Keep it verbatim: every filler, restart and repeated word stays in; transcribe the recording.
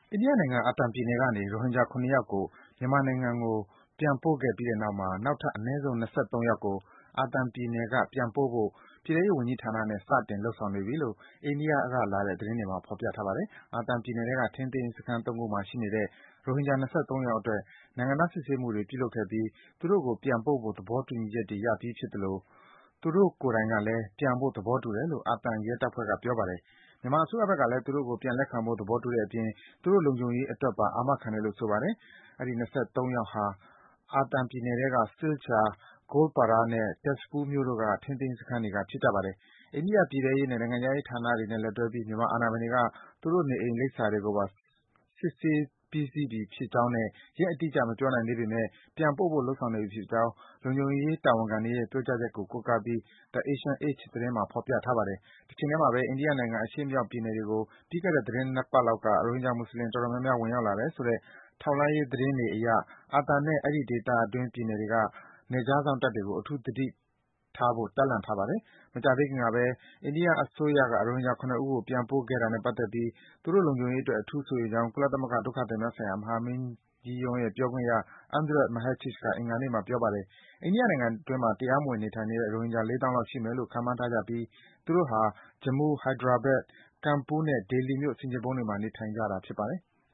အိန္ဒိယနိုင်ငံ၊ အာသံပြည်နယ်ကနေ ရိုဟင်ဂျာ ၇ ယောက်ကို မြန်မာနိုင်ငံကို ပြန်ပို့ခဲ့ပြီးတဲ့နောက်မှာ နောက်ထပ် အနည်းဆုံး ၂၃ ယောက်ကို အာသံပြည်နယ်က ပြန်ပို့ဖို့ ပြည်ထဲရေးဝန်ကြီးဌာနနဲ့ စတင်လုပ်ဆောင်နေပြီလို့ အိန္ဒိယကလာတဲ့ သတင်းတွေမှာ ဖော်ပြထားပါတယ်။ အာသံပြည်နယ်ထဲက ထိန်းသိမ်းရေးစခန်း ၃ ခုမှာ ရှိနေတဲ့ ရိုဟင်ဂျာ ၂၃ ယောက်အတွက် နိုင်ငံသား စိစစ်မှုတွေ ပြုလုပ်ခဲ့ပြီး သူတို့ကို ပြန်ပို့ဖို့ သဘောတူညီချက်တွေ ရပြီးဖြစ်သလို သူတို့ကိုယ်တိုင်ကလည်း ပြန်ဖို့ သဘောတူတယ်လို့ အာသံရဲတပ်ဖွဲ့က ပြောပါတယ်။ မြန်မာအစိုးရဘက်ကလည်း သူတို့ကို ပြန်လက်ခံဖို့ သဘောတူတဲ့အပြင် သူတို့လုံခြုံရေးအတွက်ပါ အာမခံတယ်လို့ ဆိုပါတယ်။ အဲဒီ ၂၃ ယောက်ဟာ အာသံပြည်နယ်ထဲက Silchar, Goalpara နဲ့ Tezpur မြို့တို့က ထိန်းသိမ်းရေးစခန်းတွေက ဖြစ်ကြပါတယ်။ အိန္ဒိယပြည်ထဲရေးနဲ့ နိုင်ငံခြားရေးဌာနတွေနဲ့ လက်တွဲပြီး မြန်မာအာဏာပိုင်တွေက သူတို့ နေအိမ်လိပ်စာတွေကိုပါ စစ်ဆေးပြီးစီးပြီဖြစ်ကြောင်းနဲ့ ရက်အတိအကျ မပြောနိုင်သေးပေမယ့် ပြန်ပို့ဖို့ လုပ်ဆောင်နေပြီဖြစ်ကြောင်း လုံခြုံရေးတာဝန်ခံတွေရဲ့ ပြောကြားချက်ကို ကိုးကားပြီး The Asian Age သတင်းမှာ ဖော်ပြထားပါတယ်။ တချိန်ထဲမှာဘဲ အိန္ဒိယနိုင်ငံ အရှေ့မြောက်ပြည်နယ်တွေကို ပြီးခဲ့တဲ့ သီတင်း ၂ ပတ်လောက်က ရိုဟင်ဂျာ မွတ်ဆလင် အတော်များများ ဝင်ရောက်လာတယ်ဆိုတဲ့ ထောက်လှမ်းရေး သတင်းတွေအရ အာသံနဲ့ အဲဒီဒေသတွင်း ပြည်နယ်တွေက နယ်ခြားစောင့်တပ်တွေကို အထူးသတိထားဖို့ တပ်လှန့်ထားပါတယ်။ မကြာသေးခင်ကဘဲ အိန္ဒိယအစိုးရက ရိုဟင်ဂျာ ၇ ဦးကို ပြန်ပို့ခဲ့တာနဲ့ ပတ်သက်ပြီး သူတို့လုံခြုံရေးအတွက် အထူးစိုးရိမ်ကြောင်း ကုလသမဂ္ဂ ဒုက္ခသည်များဆိုင်ရာ မဟာမင်းကြီးရုံးရဲ့ ပြောခွင့်ရ Andrej Mahecic က အင်္ဂါနေ့မှာ ပြောပါတယ်။ အိန္ဒိယနိုင်ငံအတွင်းမှာ တရားမဝင် နေထိုင်နေတဲ့ ရိုဟင်ဂျာ ၄ သောင်းလောက်ရှိမယ်လို့ ခန့်မှန်းထားကြပြီး သူတို့ဟာ Jammu, Hyderabad, Kanpur နဲ့ Delhi မြို့ ဆင်ခြေဖုံးတွေမှာ နေထိုင်ကြတာ ဖြစ်ပါတယ်